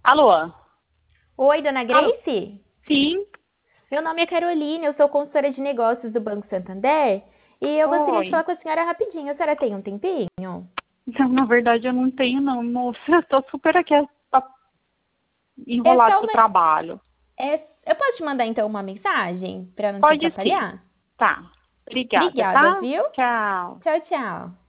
Alô? Oi, dona Alô? Grace? Sim? Meu nome é Carolina, eu sou consultora de negócios do Banco Santander e eu gostaria de Oi. falar com a senhora rapidinho. A senhora tem um tempinho? Não, na verdade eu não tenho não, moça. Eu tô super aqui É enrolado só com o uma. trabalho. Eu posso te mandar então uma mensagem para não te Pode sim. atrapalhar? Tá. Obrigada, Obrigada, tá? viu? Tchau. Tchau, tchau.